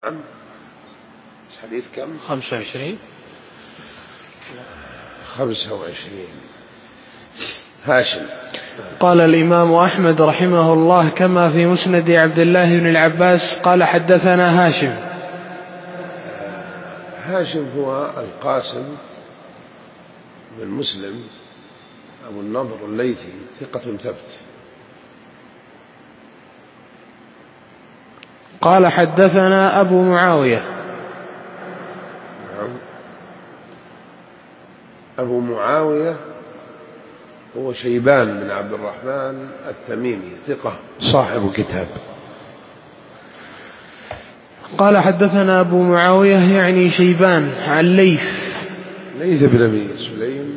حديث كم؟ 25. هاشم. قال الإمام أحمد رحمه الله كما في مسند عبد الله بن العباس قال حدثنا هاشم. هاشم هو القاسم بن مسلم أبو النضر الليثي، ثقة ثبت. قال حدثنا أبو معاوية. أبو معاوية هو شيبان بن عبد الرحمن التميمي، ثقة صاحب كتاب. قال حدثنا أبو معاوية يعني شيبان عن ليث بن أبي سليم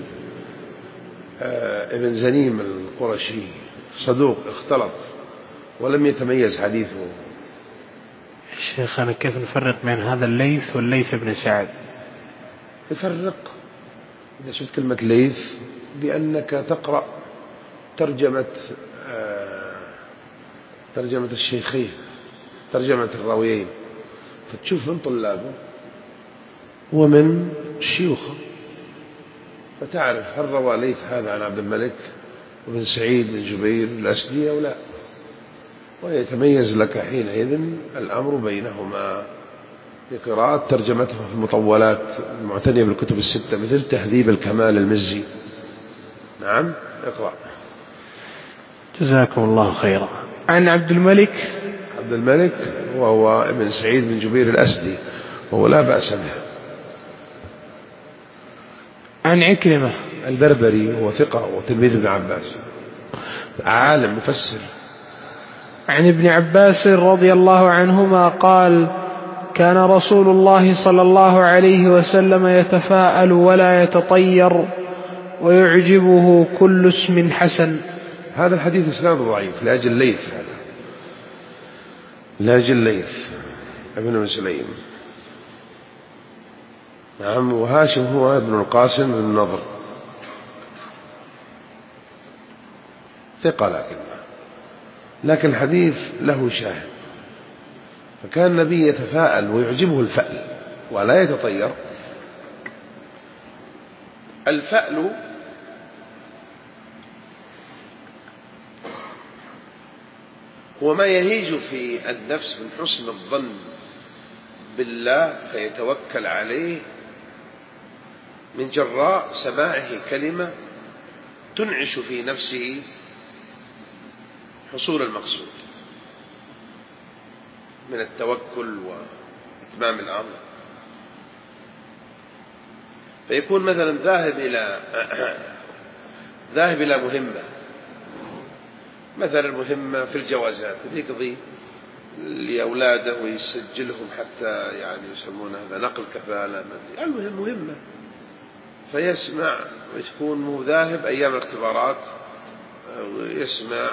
ابن زنيم القرشي، صدوق اختلط ولم يتميز حديثه. شيخنا كيف نفرق بين هذا الليث والليث بن سعد؟ يفرق إذا شفت كلمة ليث بأنك تقرأ ترجمة الشيخين، ترجمة الراويين، فتشوف من طلابه ومن شيوخه، فتعرف هل روى ليث هذا عن عبد الملك وبن سعيد بن جبير الأسدي أو لا، ويتميز لك حينئذ الأمر بينهما بقراءة ترجمته في المطولات المعتنية بالكتب الستة مثل تهذيب الكمال المزي. نعم، اقرأ. جزاكم الله خيرا. عن عبد الملك وهو ابن سعيد بن جبير الأسدي، وهو لا بأس به. عن عكرمة البربري، وهو ثقة وتلميذ ابن عباس، عالم مفسر. عن ابن عباس رضي الله عنهما قال كان رسول الله صلى الله عليه وسلم يتفاءل ولا يتطير ويعجبه كل اسم حسن. هذا الحديث إسناد ضعيف لأجل ليث ابن سليم. نعم. وهاشم هو ابن القاسم بن النضر، ثقة لكن الحديث له شاهد. فكان النبي يتفاءل ويعجبه الفأل ولا يتطير. الفأل هو ما يهيج في النفس من حسن الظن بالله فيتوكل عليه من جراء سماعه كلمة تنعش في نفسه حصول المقصود من التوكل وإتمام الأمر. فيكون مثلا ذاهب إلى مهمة، مثلا مهمة في الجوازات، يقضي لأولاده ويسجلهم حتى يعني يسمون هذا نقل كفالة، المهم مهمة، فيسمع ويكون ذاهب أيام الاختبارات ويسمع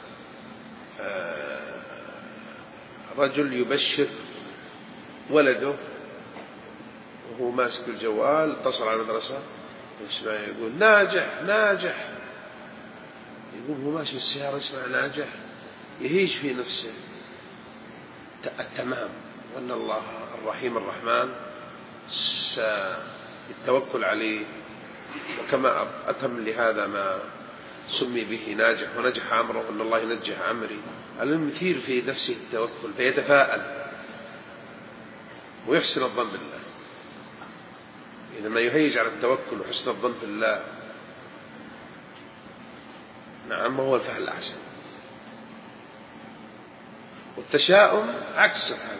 رجل يبشر ولده وهو ماسك الجوال، اتصل على المدرسة يسمع يقول ناجح، يقول هو ماشي السيارة يسمع ناجح، يهيج في نفسه التمام، وأن الله الرحيم الرحمن سيتوكل عليه، وكما أتم لهذا ما سمي به ناجح ونجح أمره وأن الله ينجح أمري. المثير في نفسه التوكل فيتفاءل ويحسن الظن بالله. إذا ما يهيج على التوكل وحسن الظن بالله، نعم، هو الفعل الأحسن. والتشاؤم عكس سبحانه،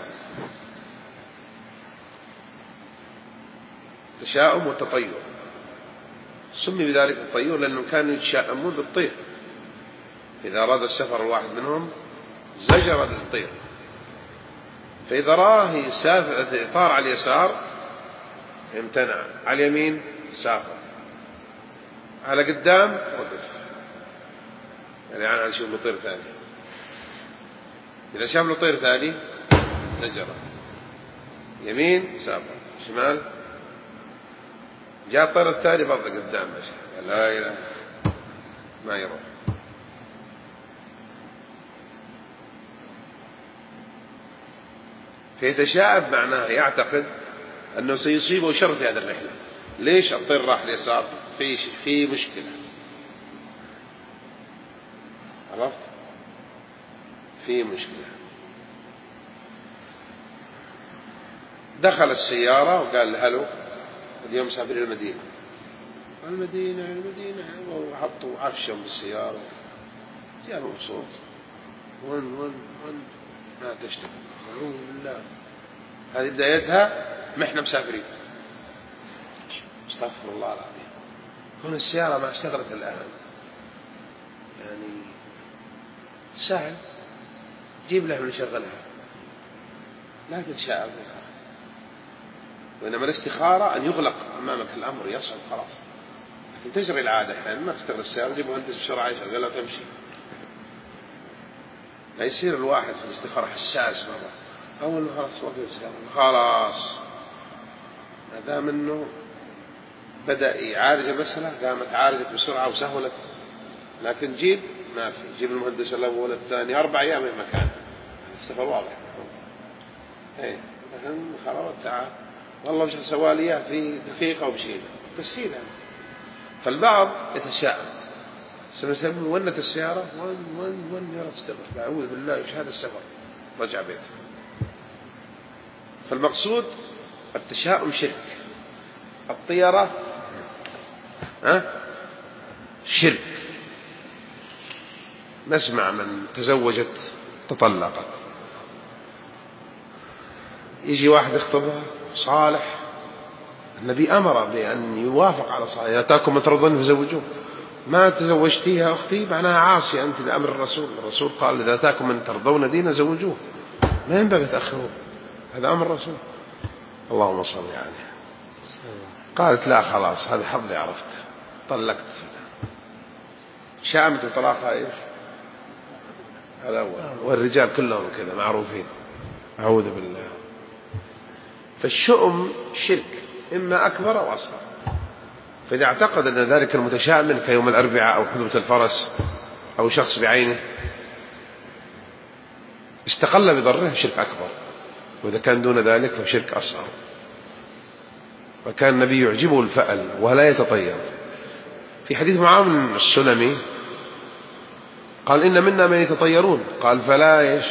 التشاؤم والتطير. سمي بذلك الطيور لأنهم كانوا يتشاءمون بالطير، إذا أراد السفر الواحد منهم زجر للطير، فإذا راه طار على اليسار امتنع، على اليمين سافر، على قدام وقف، يعني أنا أشوف له طير ثاني، إذا شاف له طير ثاني زجر، يمين سافر، شمال، جاء الطير الثاني برضه قدام، لا إله ما يروح. فيتشائم معناه يعتقد أنه سيصيبه شر في هذه الرحلة. ليش؟ الطير راح اليسار، في مشكلة، عرفت؟ في مشكلة. دخل السيارة وقال هلو اليوم مسافرين المدينة، المدينة وحطوا عفشهم بالسيارة، جاء مبسوط، ون ما تشتغل، أعوذ بالله، هذه بدايتها ما احنا مسافرين، استغفر الله العظيم. هنا السيارة ما اشتغلت الآن، يعني سهل، جيب له من يشغلها، لا تتشائم. وإنما الاستخارة أن يغلق أمامك الأمر يصعب خلاص، لكن تجري العادة أحيانا ما تشتغل السيارة، جيب مهندس بسرعة يشغلها وتمشي. لا يصير الواحد في الاستخارة حساس مرة، أول ما خلاص وقت السيارة خلاص، ما دام إنه بدأ يعالج المسألة قامت عالجت بسرعة وسهلت. لكن جيب ما في، جيب المهندس الأول الثاني 4 أيام من مكان، السفر واضح. إيه لكن خلاص تعال والله مش سوالية في دقيقة وبشيء تسهيل. فالبعض يتشائم، سنسمي ونة السيارة ون يا استغفر أعوذ بالله إيش هذا السفر، رجع بيته. فالمقصود التشاؤم شرك، الطيرة شرك. نسمع من تزوجت تطلقت، يجي واحد يخطبها صالح، النبي أمر بأن يوافق على صالح، إذا أتاكم من ترضون فزوجوه. ما تزوجتيها أختي معناها عاصية أنت لأمر الرسول، الرسول قال إذا أتاكم من ترضون دينا زوجوه، ما ينبغي تأخروه، هذا أمر الرسول. اللهم صل عليه. قالت لا خلاص هذا حظي عرفت، طلقت. شامت وطلاقها إيش؟ هذا أول. والرجال كلهم كذا معروفين، أعوذ بالله. فالشؤم شرك إما أكبر أو أصغر. فإذا اعتقد أن ذلك المتشائم كيوم الأربعاء أو حدوث الفرس أو شخص بعينه استقل بضره شرك أكبر، وإذا كان دون ذلك فشرك أصغر. وكان النبي يعجبه الفأل ولا يتطير. في حديث معاذ السلمي قال إن منا من يتطيرون، قال فلا إيش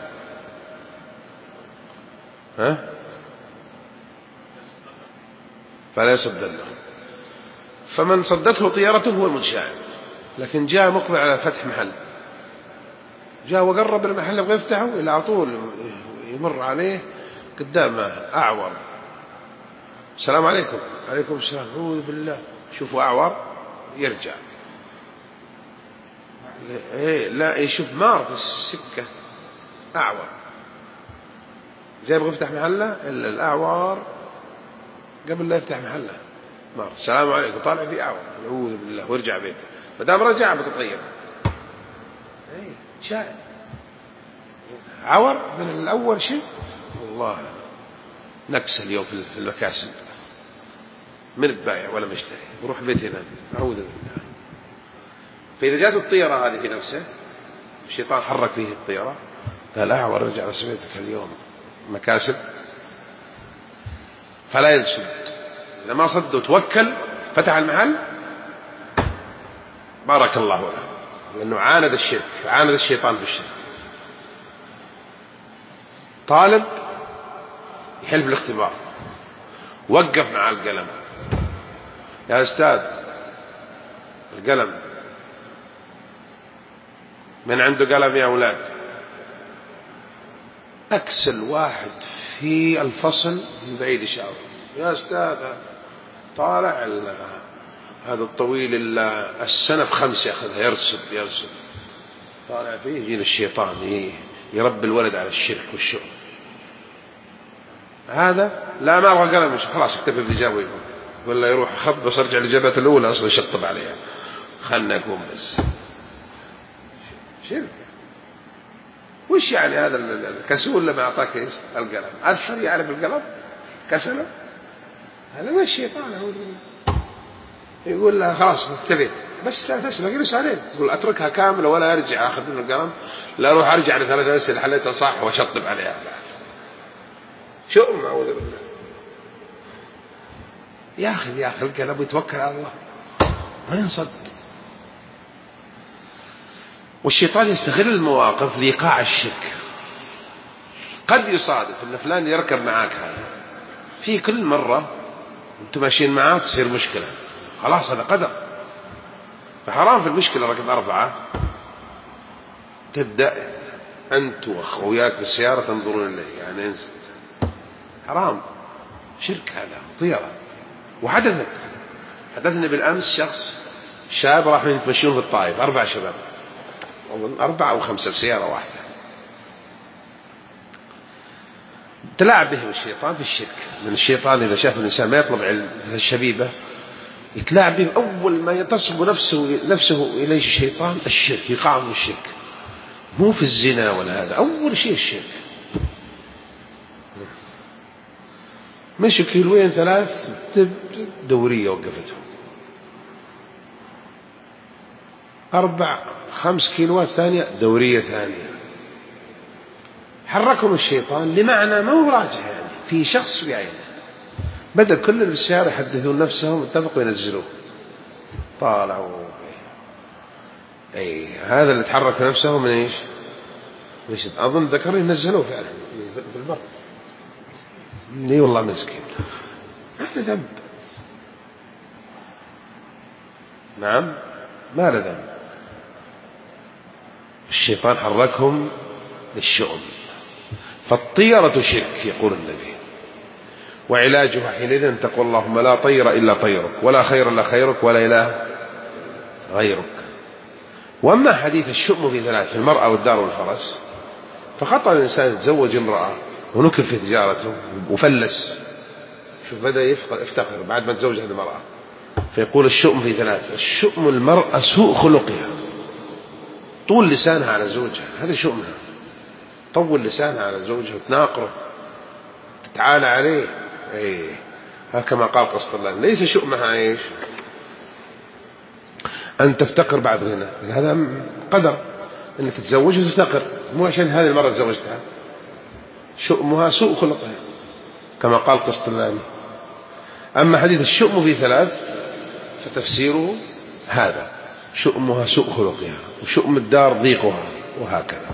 فلا يصد له. فمن صدته طيارته هو المتشائم. لكن جاء مقبل على فتح محل، جاء وقرب المحل يبغى يفتحه، إلى على طول يمر عليه قدامه أعور، السلام عليكم. عليكم السلام. أعوذ بالله، شوفوا أعور يرجع، لا يشوف مار في السكة أعور، جاي يبغى يفتح محله إلا الأعور قبل لا يفتح محله مار، السلام عليكم، طالع فيه أعور، أعوذ بالله، ويرجع بيته. مدام رجع بتطير. شاء عور من الأول شيء. والله نكس اليوم في المكاسب، من البائع ولا مشتري، بروح بيتنا أعوذ بالله. فإذا جاءت الطيرة هذه في نفسه، الشيطان حرك فيه الطيرة، قال أعور رجع رسميتك اليوم مكاسب، فلا يصد. إذا ما صد وتوكل فتح المحل بارك الله له، لأنه عاند الشرك، عاند الشيطان في الشرك. طالب يحل في الاختبار، وقف مع القلم، يا أستاذ القلم من عنده قلم يا أولاد؟ أكسل واحد في الفصل من بعيد يشاور، يا أستاذ طالع هذا الطويل السنة ب5 يأخذها، يرسب طالع فيه، يجينا الشيطان يربي الولد على الشرك والشؤم. هذا لا ما أبغى قلم، خلاص اكتفي بالإجابة، ولا يروح خط بس ارجع للجبهة الأولى أصلا يشطب عليها، خلنا أقوم بس. شرك. وش يعني هذا الكسول لما أعطاك إيش القلم؟ أثر يعرف القلم كسله، هذا ما الشيطان هو يقول لها خلاص اكتفيت بس لا تسمع جلس عليه، يقول أتركها كاملة ولا أرجع أخذ من القلم، لا أروح أرجع ل3 أسئلة حليتها صح وأشطب عليها. شؤم أعوذ بالله. يا أخي الكلام يتوكل على الله ما ينصد. والشيطان يستغل المواقف لإيقاع الشرك. قد يصادف أن فلان يركب معاك هذا في كل مرة أنتم ماشيين معاه تصير مشكلة، خلاص هذا قدر، فحرام في المشكلة رقم 4 تبدأ أنت وأخوياك في السيارة تنظرون إليه، يعني انزل، حرام، شرك، هذا طيرة. حدثني بالأمس شخص شاب راح يتمشون في الطائف 4 شباب، 4 أو 5 في سيارة واحدة، تلاعب بهم الشيطان في الشرك. من الشيطان إذا شاف الإنسان ما يطلب علم الشبيبة يتلاعب بهم، أول ما ينتصب نفسه إليه الشيطان الشرك، يقعهم الشرك، مو في الزنا ولا هذا، أول شيء الشرك. مشوا 2 3 دورية وقفتهم، 4 5 كيلوات ثانية دورية ثانية، حركهم الشيطان لمعنى ما هو راجع، يعني في شخص بعينه، بدأ كل السيارة يحدثون نفسهم، اتفقوا ينزلوه، طالعوا هذا اللي تحرك نفسه من ايش؟ أظن ذكر ينزلوه فعلا في البر. ليه والله مسكين، ما له ذنب. نعم ما له ذنب، الشيطان حركهم للشؤم. فالطيرة شرك يقول النبي، وعلاجها حينئذ تقول اللهم لا طير إلا طيرك، ولا خير إلا خيرك، ولا إله غيرك. وأما حديث الشؤم في 3 في المرأة والدار والفرس، فخطأ الإنسان يتزوج امرأة ونكب في تجارته وفلس، شوف بدأ يفتخر بعد ما تزوج هذه المرأة، فيقول الشؤم في 3. الشؤم المرأة سوء خلقها، طول لسانها على زوجها، هذا شؤمها، طول لسانها على زوجها وتناقره تتعالى عليه، كما قال قسطلاني، ليس شؤمها ايش؟ أن تفتقر بعد غنى، هذا قدر أنك تتزوج وتفتقر، مو عشان هذه المرة تزوجتها. شؤمها سوء خلقها كما قال قسطلاني. أما حديث الشؤم في 3 فتفسيره هذا، شؤمها سوء خلقها، وشؤم الدار ضيقها، وهكذا.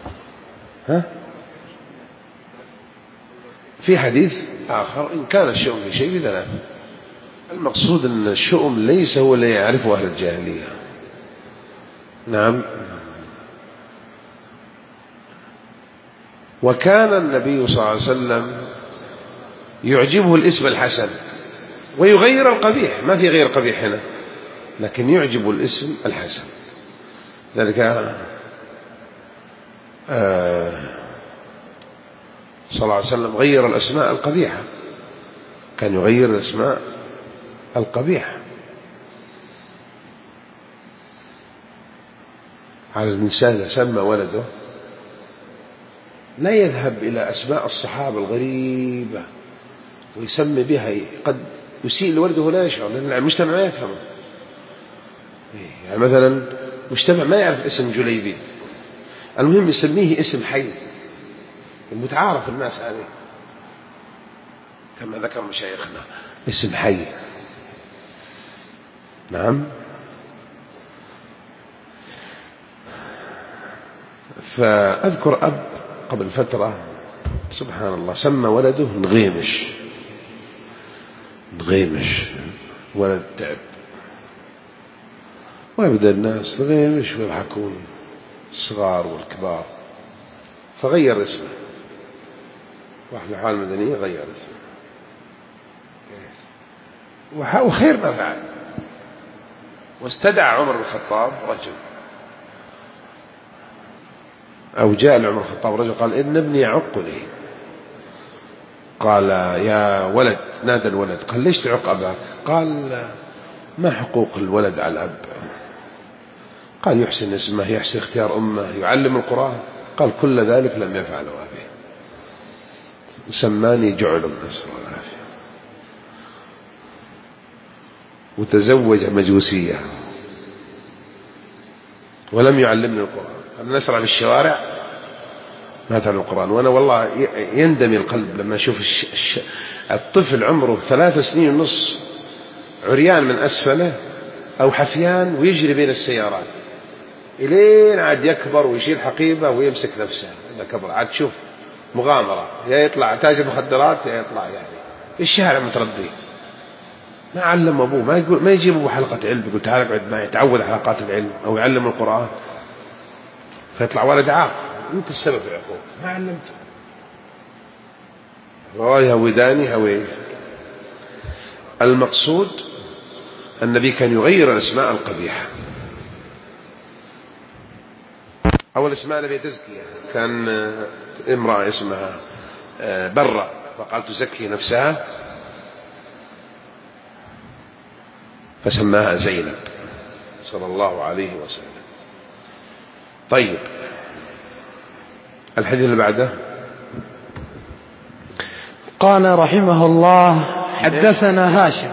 في حديث آخر إن كان الشؤم في شيء في 3. المقصود أن الشؤم ليس هو اللي يعرفه أهل الجاهلية. نعم. وكان النبي صلى الله عليه وسلم يعجبه الاسم الحسن ويغير القبيح، ما في غير قبيح هنا، لكن يعجب الاسم الحسن. ذلك صلى الله عليه وسلم غير الأسماء القبيحة، كان يغير الأسماء القبيحة. على الإنسان إذا سمى ولده لا يذهب إلى أسماء الصحابة الغريبة ويسمي بها، قد يسيء لولده ولا يشعر، لأن المجتمع ما يفهمه. يعني مثلا مجتمع ما يعرف اسم جليبيب، المهم يسميه اسم حي المتعارف الناس عليه، كما ذكر مشايخنا، اسم حي. نعم. فأذكر أب قبل فترة سبحان الله سمى ولده نغيمش، ولد تعب، ويبدأ الناس نغيمش ويضحكون، الصغار والكبار، فغير اسمه، راح لحال المدنية غير اسمه، وخير ما فعل. واستدعى عمر بن الخطاب رجل، أو جاء لعمر بن الخطاب رجل قال إن ابني يعقني، قال يا ولد، نادى الولد، قال ليش تعق أباك؟ قال ما حقوق الولد على الأب؟ قال يحسن اسمه، يحسن اختيار أمه، يعلم القرآن. قال كل ذلك لم يفعله أبي، سماني جعل، نسأل الله العافية، وتزوج مجوسية ولم يعلمني القرآن. أنا نسرع في الشوارع ما تعلم القرآن. وأنا والله يندمي القلب لما أشوف الطفل عمره 3 سنين ونص عريان من أسفله أو حفيان ويجري بين السيارات إلين عاد يكبر ويشيل حقيبة ويمسك نفسه. إذا كبر عاد تشوف مغامرة، يا يطلع تاجر مخدرات يا يطلع يعني في الشارع متربي. ما علم أبوه، ما يجيب أبوه حلقة علم يقول تعال اقعد معي يتعود حلقات العلم أو يعلم القرآن، فيطلع ولد عاق. أنت السبب يا أخوه، ما علمته. رواية وداني هوي. المقصود النبي كان يغير الأسماء القبيحة أو الأسماء التي تزكيها. كان امرأة اسمها برة فقال تزكي نفسها فسماها زينب صلى الله عليه وسلم. طيب الحديث اللي بعده قال رحمه الله حدثنا هاشم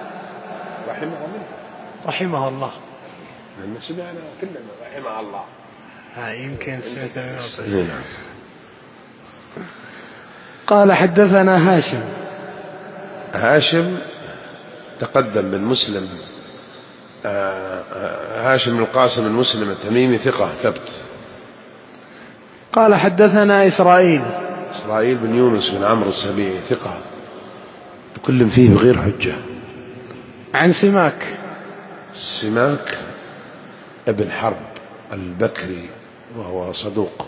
رحمه الله لأن سمعنا كلنا رحمه الله يمكن سمعت. قال حدثنا هاشم تقدم بن مسلم، هاشم بن القاسم بن مسلم التميمي ثقة ثبت. قال حدثنا إسرائيل بن يونس بن عمرو السبيعي ثقة كل فيه بغير حجة. عن سماك ابن حرب البكري وهو صدوق.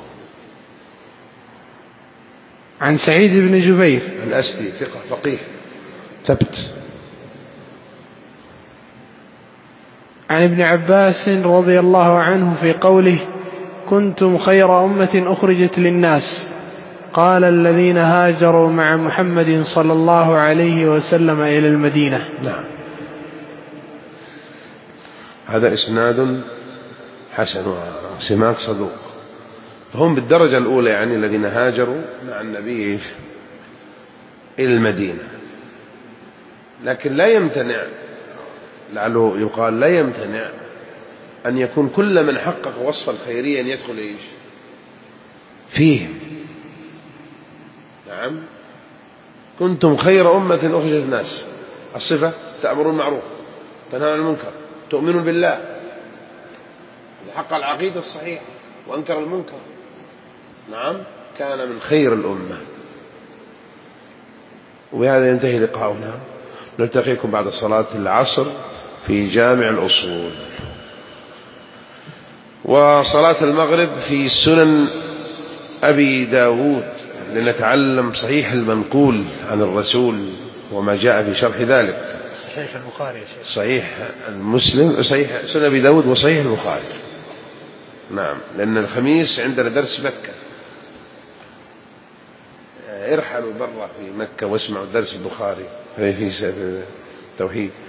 عن سعيد بن جبير الأسدي ثقة فقيه ثبت. عن ابن عباس رضي الله عنه في قوله كنتم خير أمة أخرجت للناس، قال الذين هاجروا مع محمد صلى الله عليه وسلم إلى المدينة. نعم، هذا إسناد حسن. سماك صدوق، فهم بالدرجة الأولى يعني الذين هاجروا مع النبي إلى المدينة. لكن لا يمتنع، لعله يقال لا يمتنع أن يكون كل من حقق وصف الخيرية أن يدخل إيش فيهم. نعم، كنتم خير أمة أخرجت الناس. الصفة تأمرون بالمعروف تنهون عن المنكر تؤمنون بالله، حق العقيدة الصحيح وأنكر المنكر. نعم، كان من خير الأمة. وبهذا ينتهي لقاؤنا، نلتقيكم بعد صلاة العصر في جامع الأصول، وصلاة المغرب في سنن أبي داود لنتعلم صحيح المنقول عن الرسول وما جاء في شرح ذلك. صحيح البخاري، صحيح المسلم، صحيح سنن أبي داود وصحيح البخاري. نعم، لأن الخميس عندنا درس مكة، ارحلوا برا في مكة واسمعوا درس البخاري في التوحيد.